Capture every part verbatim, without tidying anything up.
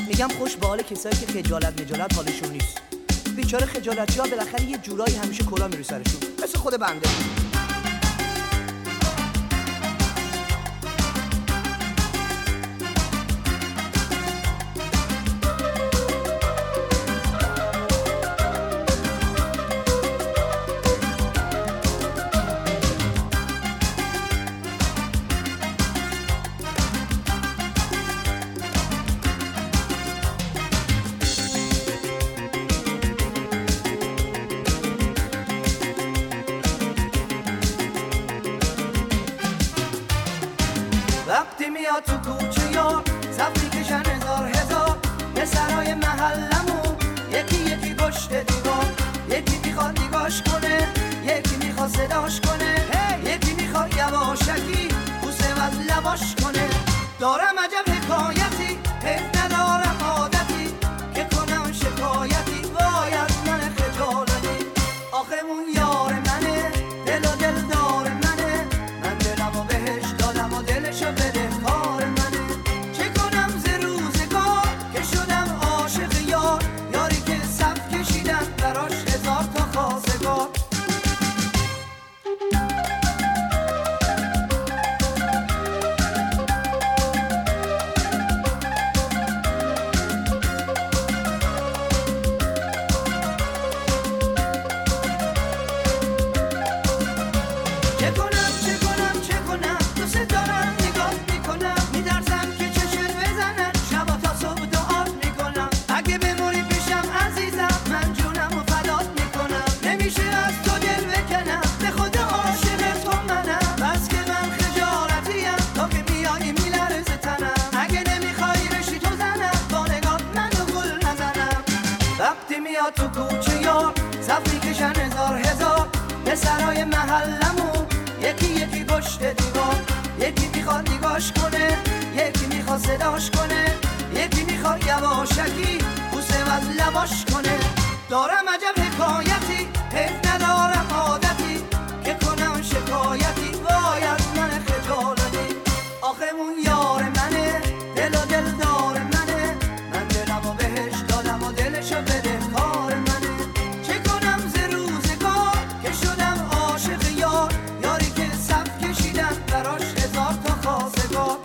میگم خوش به حال کسایی که خجالت مجالت حالشون نیست. بیچاره خجالتی‌ها بالاخره یه جورایی همیشه کلا میره سرشون، مثل خود بنده. وقتی میاد تو کوچه یا صفی کشن هزار هزار یه سرای محلمون یکی یکی گشت دیوار، یکی میخواد نگاش کنه، یکی میخواد صداش کنه، یکی میخواد یواشکی بوسه و از لباش کنه. دارم عجب حکایتی، حیف ندارم عادتی که کنم شکایتی، وای از من خجالتی. آخه اون یار منه، دل و دل دار منه، من دلم و بهش دادم و دلشو بده کار منه. چه کنم ز روزگار که شدم عاشق یار، یاری که صف کشیدم براش هزار تا خواستگار. چه کنم چه کنم چه کنم دوست دارم نگاه میکنم، میترسم که چشم بزنن شبا تا صبح دعات میکنم. اگه بمونی پیشم عزیزم من جونم و فدات میکنم، نمیشه از تو دل بکنم به خدا عاشق تو منم. بس که من خجالتیم تا که میایی میلرزه تنم، اگه نمیخوای رشی تو زنم با نگاه منو گل نزنم. وقتی میاد تو کوچه یا صف میکشن هزار هزار یه سرای محلمون یکی یکی گشت دیوار، یکی میخواد نگاش کنه، یکی میخواد صداش کنه، یکی میخواد یواشکی بوسه و از لباش کنه. دارم عجب حکایتی، حیف ندارم عادتی که کنم شکایتی، وای از من خجالتی. آخه اون یار منه، دل و دل دار منه، من دلم و بهش دادم و دلشو بده کار منه. چه کنم ز روزگار که شدم عاشق یار، یاری که صف کشیدم براش هزار تا خواستگار.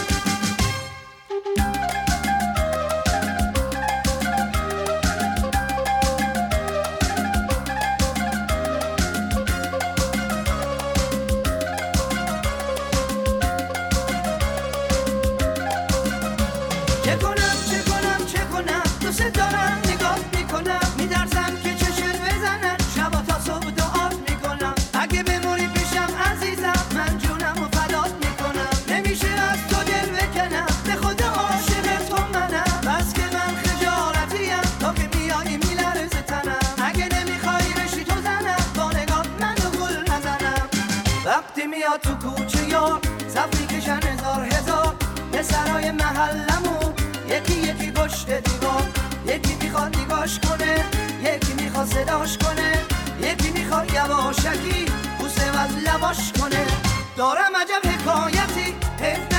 چه کنم چه کنم چه کنم دوست دارم نگاه میکنم، میترسم که چشم بزنن شبا تا صبح دعات میکنم. اگه بمونی پیشم عزیزم من جونم و فدات میکنم، نمیشه از تو دل بکنم به خدا عاشق تو منم. بس که من خجالتیم تا که میایی میلرزه تنم، اگه نمیخوای رشی تو زنم با نگاه منو گل نزنم. وقتی میاد تو کوچه یا صف میکشن هزار هزار یه سرای محلمون یکی یکی گشت دیوار، یکی میخواد نگاش کنه، یکی میخواد صداش کنه، یکی میخواد یواشکی بوسه و از لباش کنه. دارم عجب حکایتی، حیف